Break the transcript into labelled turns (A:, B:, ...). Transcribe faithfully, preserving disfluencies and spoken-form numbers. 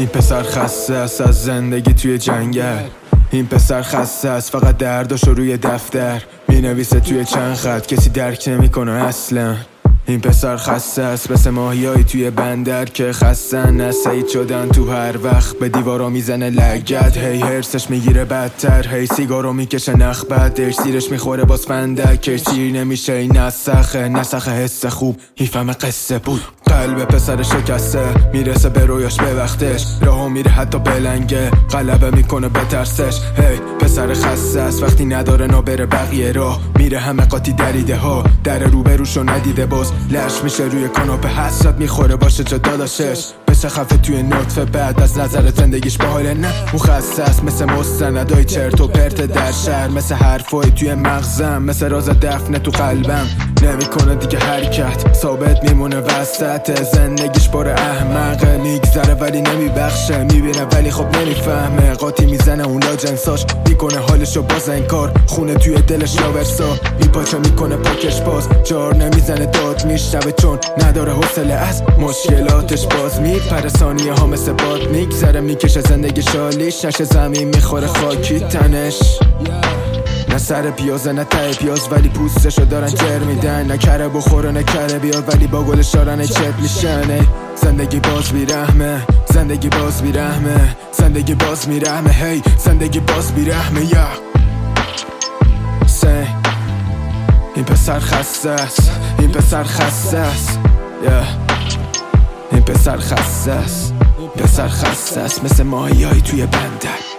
A: این پسر خسته است از زندگی توی جنگل. این پسر خسته است فقط درداشو روی دفتر می نویسه توی چند خط، کسی درک نمیکنه اصلا. این پسر خسته است مثل ماهیایی توی بندر که خستن از سعید شدن تو هر وقت به دیوارا میزنه لگد. هی هرسش میگیره بدتر، هی سیگارو میکشه نخ بعدش زیرش میخوره باز فندکش سیر نمیشه. این نسخه نسخه حس خوب هیفم قصه بود. قلب پسر شکسته میرسه به رویاش به وقتش، راهو میره حتی بلنگه غلبه میکنه بترسش. هی پسر خسته است وقتی نداره نابره بقیه راه میره همه قاطی دریده ها، در روبروشو ندیده باز لش میشه روی کاناپه حسرت میخوره باشه جا داداشش بشه خفه توی نطفه بعد از نظر زندگیش باحاله. نه اون خسته است مثل مستندای چرت و پرت در شهر، مثل حرفای توی مغزم، مثل راز دفنه تو قلبم نمیکنه دیگه حرکت، ثابت میمونه وسط زندگیش بار احمقه. میگذره ولی نمیبخشه، میبینه ولی خب نمیفهمه، قاطی میزنه اون لاجنساش میکنه حالشو باز انکار، خونه توی دلش لاورسا میپاچه میکنه پاکش باز، جار نمیزنه داد میشنوه چون نداره حوصله از مشکلاتش باز میپره ثانیه ها مثل باد میگذره میکشه زندگی شالیش نشه زمین میخوره خاکی تنش. نه سر پیازه نه ته پیاز ولی پوستشو دارن جر میدن، نه کره بخوره نه کره بیار ولی با گلش دارن چت میشن. زندگی باز بیرحمه، زندگی باز بیرحمه، زندگی باز میرحمه، هی زندگی باز بیرحمه. یا سه این پسر خسته است، این پسر خسته است، این پسر خسته است، پسر خسته است مثل ماهیایی توی بندر.